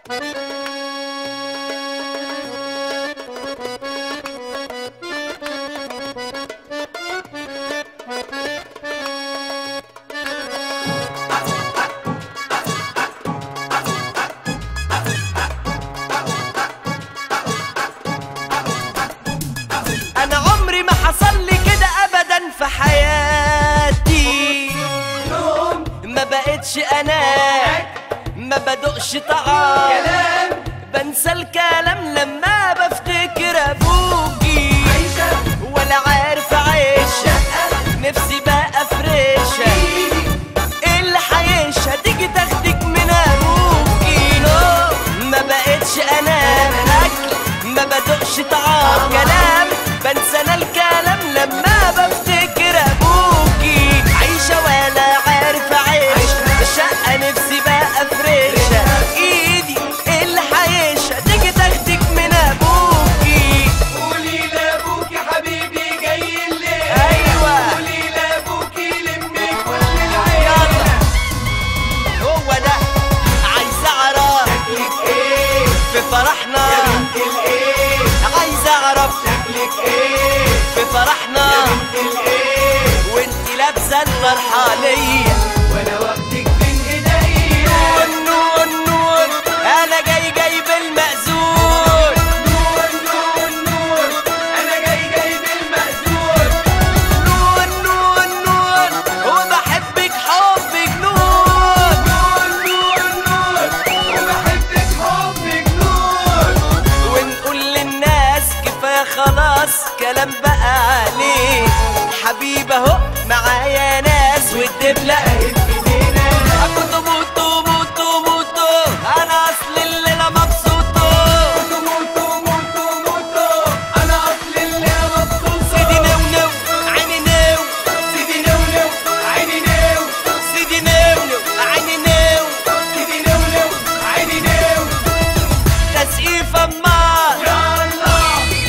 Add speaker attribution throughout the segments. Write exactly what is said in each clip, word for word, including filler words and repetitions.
Speaker 1: انا عمري ما حصل لي كده ابدا في حياتي، ما بقتش انا ما بدقش طعام، بنسى الكلام لما بفتكر ابوكي، ولا عارف اعيش نفسي بقى فريشه، ايه اللي حيش هتيجي تاخدك من ابوكي؟ نو ما بقتش انا اكل ما بدقش طعام، كلام بنسى انا الكلام لما بفتكر ابوكي، عايشه ولا عارف اعيش الشقه نفسي بقى فريشه، ايدي ايه اللي حيش هتيجي تاخدك من ابوكي؟
Speaker 2: قولي لابوكي حبيبي جاي الليل،
Speaker 1: ايوه
Speaker 2: قولي لابوكي لمي كل العيله،
Speaker 1: هو ده عايز اعرف
Speaker 2: شكلك ايه
Speaker 1: في فرحنا،
Speaker 2: يا بنت الايه،
Speaker 1: عايز اعرف
Speaker 2: شكلك ايه
Speaker 1: في فرحنا
Speaker 2: يا بنت الايه،
Speaker 1: وانتي لابسه الفرحانيه،
Speaker 2: وانا واخدك بين ايديا،
Speaker 1: نور نور نور انا جاي جاي بالمأذون،
Speaker 2: نور نور نور انا جاي جاي بالمأذون،
Speaker 1: نور نور نور وبحبك حب جنون،
Speaker 2: نور نور نور وبحبك حبك نور،
Speaker 1: ونقول للناس كفايه خلاص كلام بقى عليه، حبيبي اهو معايا ناس والدبله
Speaker 2: ايدينا
Speaker 1: موتو موتو موتو موتو انا اصل الليله مبسوطه،
Speaker 2: موتو موتو موتو انا اصل اللي مبسوط،
Speaker 1: سيدي نو نو عيني نو،
Speaker 2: سيدي نونو عيني نو،
Speaker 1: سيدي نو نو عيني نو،
Speaker 2: سيدي نونو عيني نو،
Speaker 1: تسقيف امال
Speaker 2: يا الله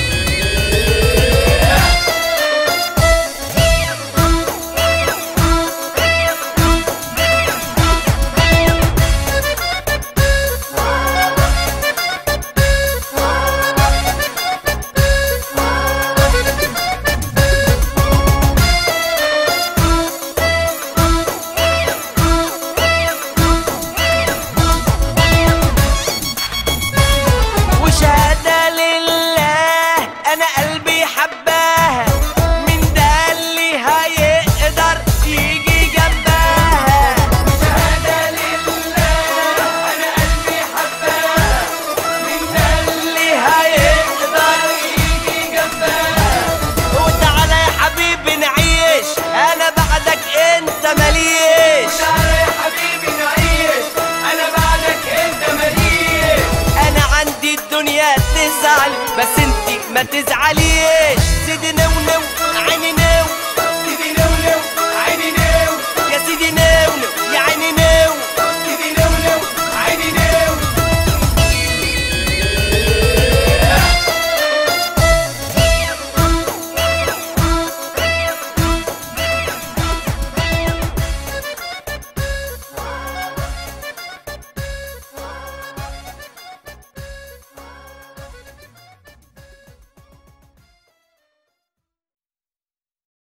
Speaker 1: وشهادة لله أنا قلبي حباها، من ده اللي هيقدر يجي جنبها،
Speaker 2: شهادة لله انا قلبي حباها، من ده
Speaker 1: اللي هيقدر
Speaker 2: يجي جنبها،
Speaker 1: وتعالى يا حبيبي نعيش أنا بعدك أنت مليش،
Speaker 2: تعالى يا حبيبي نعيش انا بعدك انت مليش،
Speaker 1: أنا عندي الدنيا تزعل بس أنتي ما تزعليش.